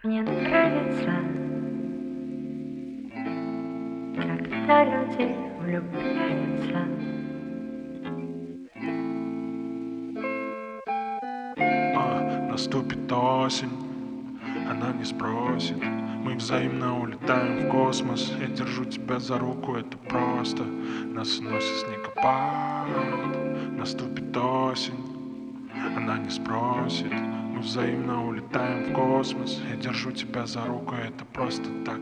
Мне нравится, когда люди влюбляются. Наступит осень, она не спросит. Мы взаимно улетаем в космос. Я держу тебя за руку, это просто. Нас уносит снегопад. Наступит осень, она не спросит. Мы взаимно улетаем в космос. Я держу тебя за руку, это просто так.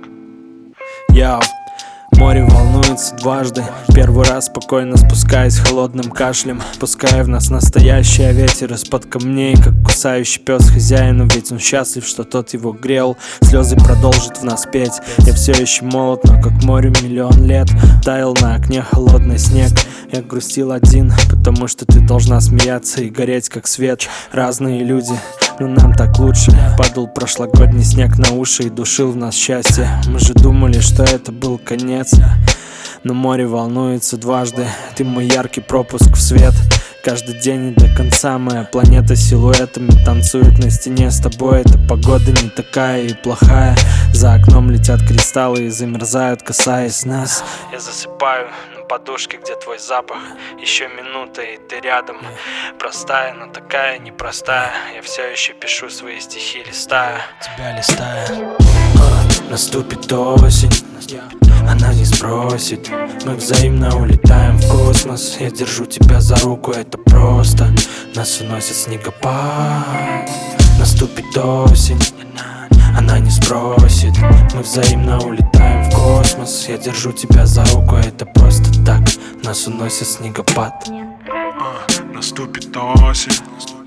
Море волнуется дважды. Первый раз спокойно спускаясь холодным кашлем, пуская в нас настоящий ветер из-под камней, как кусающий пес хозяину. Ведь он счастлив, что тот его грел. Слезы продолжит в нас петь. Я все еще молод, но как море миллион лет. Таял на окне холодный снег. Я грустил один, потому что ты должна смеяться и гореть как свет. Разные люди, но нам так лучше. Падал прошлогодний снег на уши и душил в нас счастье. Мы же думали, что это был конец, но море волнуется дважды. Ты мой яркий пропуск в свет. Каждый день и до конца моя планета силуэтами танцует на стене. С тобой эта погода не такая и плохая. За окном летят кристаллы и замерзают, касаясь нас. Я засыпаю на подушке, где твой запах. Еще минута и ты рядом. Простая, но такая непростая. Я все еще пишу свои стихи, листая тебя, листая. Наступит осень, она не спросит. Мы взаимно улетаем в космос. Я держу тебя за руку, это просто. Нас уносит снегопад. Наступит осень, она не спросит. Мы взаимно улетаем в космос. Я держу тебя за руку, это просто так. Нас уносит снегопад. Наступит осень,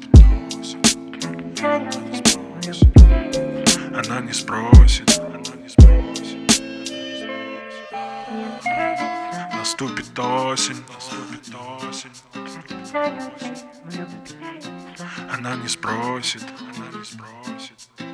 она не спросит. Наступит осень, она не спросит.